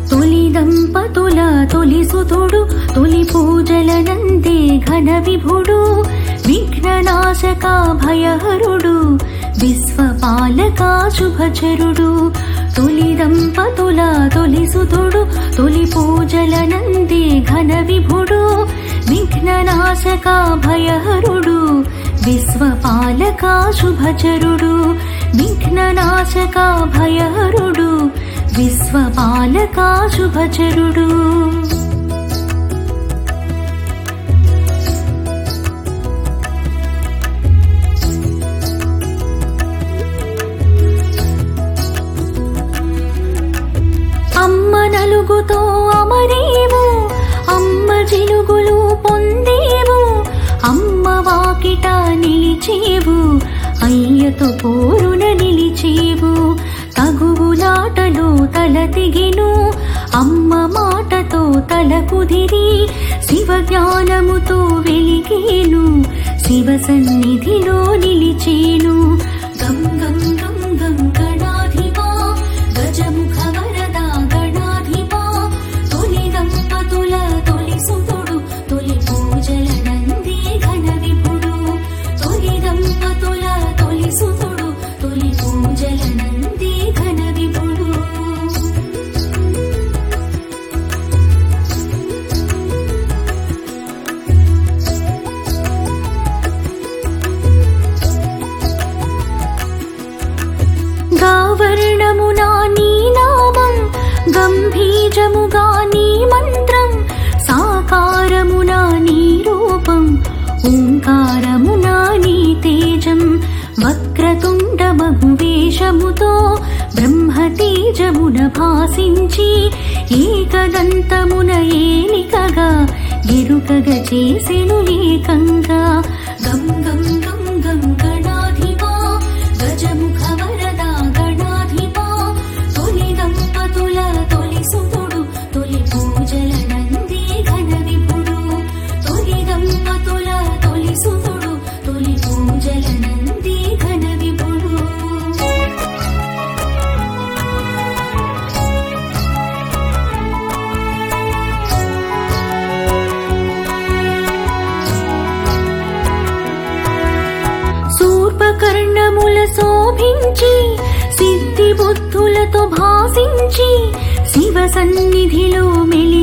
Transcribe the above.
తొలి దంపతుల తొలి సుతుడు తొలి పూజలనందే ఘన విభుడు విఘ్ననాశక భయహరుడు విశ్వపాలక శుభచరుడు తొలి దంపతుల తొలి సుతుడు తొలి పూజలనందే ఘన విభుడు విఘ్ననాశక భయహరుడు విశ్వపాలక శుభచరుడు విఘ్ననాశక భయహరుడు విశ్వపాలక శుభచరుడు అమ్మ నలుగుతో అమరేవు అమ్మ జిలుగులు పొందేవు అమ్మ వాకిట నిలిచేవు అయ్యతో పోరున నిలిచేవు తగువులాటలో తల తెగెను అమ్మ మాటతో తల కుదిరి శివ జ్ఞానముతో వెలిగేను శివ సన్నిధిలో నిలిచేను గం గం గం గం గణాధిపా గజముఖ వరద గణాధిపా తొలి దంపతుల తొలి సుతుడు తొలి పూజల నంది ఘన విభుడు తొలి దంపతుల తొలి సుతుడు తొలి పూజల నంది ఘన విభుడు గావర్ణమునా నీ నామం గంభీరముగా నీ మంత్రం సాకారమునా నీ రూపం ఓంకారమునా నీ తేజం వక్రతుండ బహువేషముతో బ్రహ్మతేజమున భాసించి ఏకదంతమున ఏలికగా ఎరుకగా చేసెను ఏకంగా గం గం గం గం గణాధిపా గజముఖ వరద గణాధిపా తొలి దంపతుల తొలి సుతుడు తొలి పూజల నంది ఘన విభుడు తొలి దంపతుల తొలి సుతుడు తొలి పూజల నంది ఘన విభుడు శూర్పకర్ణముల శోభించి సిద్ధి బుద్ధులతో భాసించి శివ సన్నిధిలో మెలి